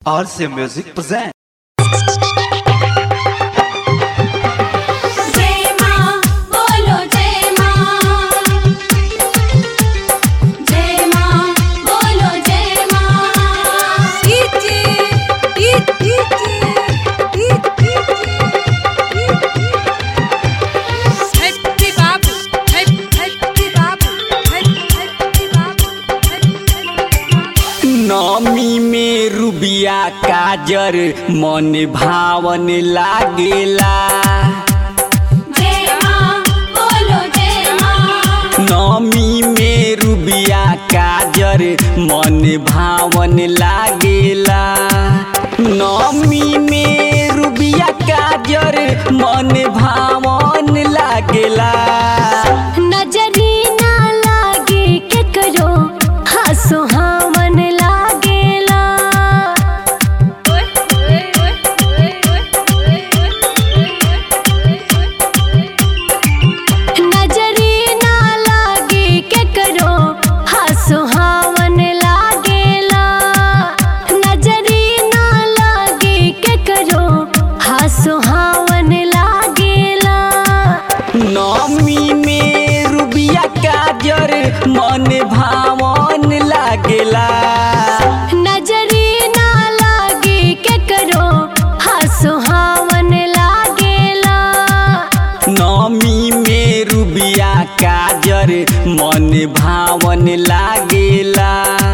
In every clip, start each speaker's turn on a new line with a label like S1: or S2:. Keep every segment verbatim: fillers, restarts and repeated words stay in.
S1: R C Music presents.
S2: नमी में रुबिया काजर मन भावन लागेला। नमी में रुबिया काजर मन भावन लागेला। नमी में रुबिया काजर मन भावन लागेला।
S3: नजरी ना लागे के करो सुहावन लागेला। नजरी ना लागे के करो सुहावन लागेला। नजरी ना लागे के करो सुहावन लागेला।
S2: नमी में रुबिया काजर मन भावन लागेला।
S3: नजरी ना लागे के करो सुहावन लागेला।
S2: नमी में रुबिया काजर मन भावन लागेला।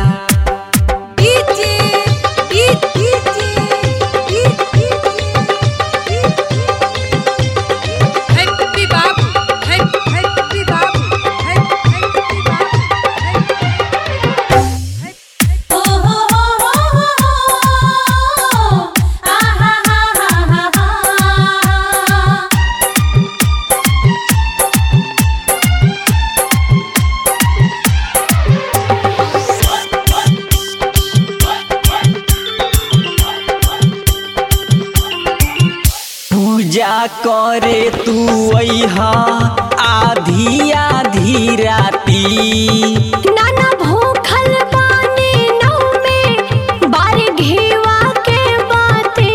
S2: पूजा करे तू अइहा आधी आधी राती।
S3: नाना भूखल बानी नौ में बार घेवा के बाते।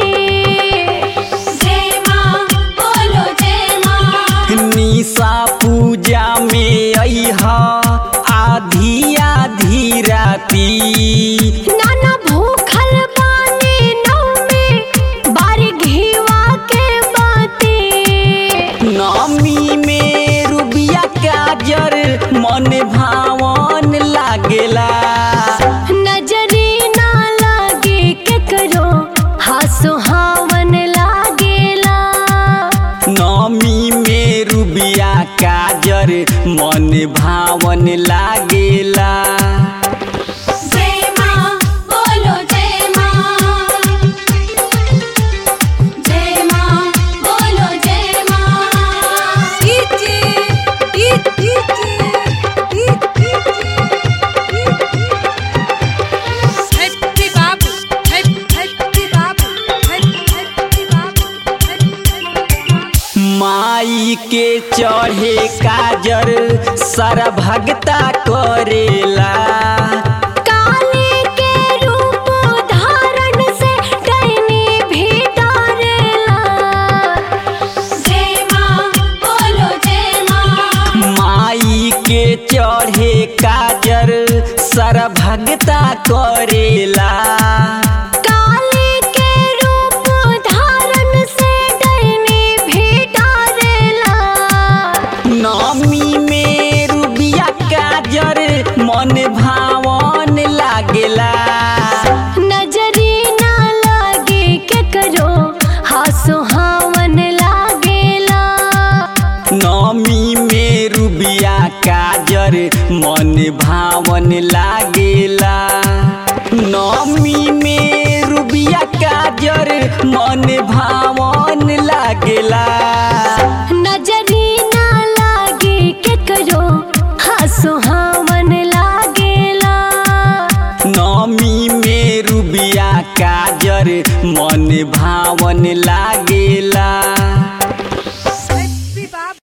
S3: जय माँ बोलो जय माँ।
S2: निशा पूजा में अइहा आधी आधी राती।
S3: नाना भूखल बानी नौ में बार घेवा के बाते।
S2: नमी में रुबिया काजर मन भावन लागेला।
S3: नजरी ना लागे के करो सुहावन लागेला।
S2: नमी में रुबिया काजर मन भावन लागेला।
S3: जय माँ बोलो जय माँ। जय माँ बोलो जय माँ।
S2: माई के चढ़े काजर सारा भगता करेला।
S3: काली के रूप धारण से डैनी भी डरेला। जय माँ बोलो जय माँ।
S2: माई के चढ़े काजर सारा भगता करेला।
S3: काली के रूप धारण से डैनी भी डरेला।
S2: नमी में रुबिया काजर मन भावन लागेला।
S3: नजरी ना लागे के करो सुहावन लागेला।
S2: नमी में रुबिया काजर मन भावन लागेला। नमी में रुबिया काजर मन भावन लागेला।